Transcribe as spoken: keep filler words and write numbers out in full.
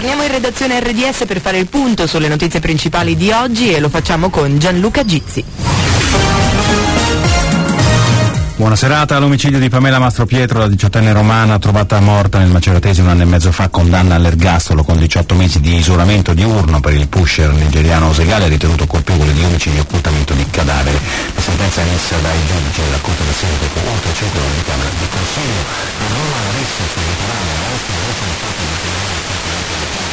Torniamo in redazione R D S per fare il punto sulle notizie principali di oggi e lo facciamo con Gianluca Gizzi. Buona serata. L'omicidio di Pamela Mastropietro, la diciottenne romana trovata morta nel Maceratese un anno e mezzo fa, condanna all'ergastolo con diciotto mesi di isolamento diurno per il pusher nigeriano Osegali, ritenuto colpevole di omicidio e occultamento di cadavere. La sentenza è emessa dai giudici della Corte d'Assise dopo oltre cinque ore di Camera di Consiglio. A Roma l'arresto sul litorale, l'arresto invece è stato di